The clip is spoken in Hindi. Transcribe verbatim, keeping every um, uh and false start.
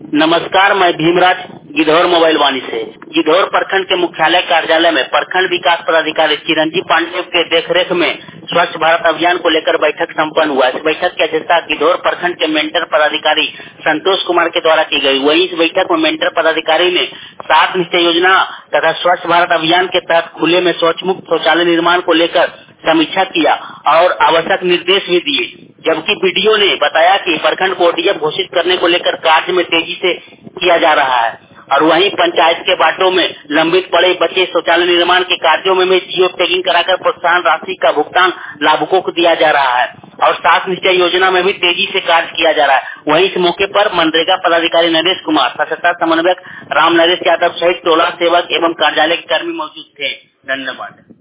नमस्कार, मैं भीमराज गिद्धौर मोबाइल वाणी से। गिद्धौर प्रखंड के मुख्यालय कार्यालय में प्रखंड विकास पदाधिकारी चिरंजीव पांडे के देखरेख में स्वच्छ भारत अभियान को लेकर बैठक संपन्न हुआ। इस बैठक की अध्यक्षता गिद्धौर प्रखंड के मेंटर पदाधिकारी संतोष कुमार के द्वारा की गई। वहीं इस बैठक में मेंटर पदाधिकारी ने सात निश्चय योजना तथा स्वच्छ भारत अभियान के तहत खुले में शौच मुक्त शौचालय निर्माण को लेकर समीक्षा किया और आवश्यक निर्देश भी दिए। जबकि बीडीओ ने बताया कि प्रखंड को ओडीएफ घोषित करने को लेकर कार्य में तेजी से किया जा रहा है और वहीं पंचायत के बांटों में लंबित पड़े बचे शौचालय निर्माण के कार्यों में भी जियो टैगिंग कराकर प्रोत्साहन राशि का भुगतान लाभुकों को दिया जा रहा है और सात निश्चय योजना में भी तेजी से कार्य किया जा रहा है। वहीं इस मौके पर मनरेगा पदाधिकारी नरेश कुमार, स्वच्छता समन्वयक राम नरेश यादव सहित टोला सेवक एवं कार्यालय के कर्मी मौजूद थे। धन्यवाद।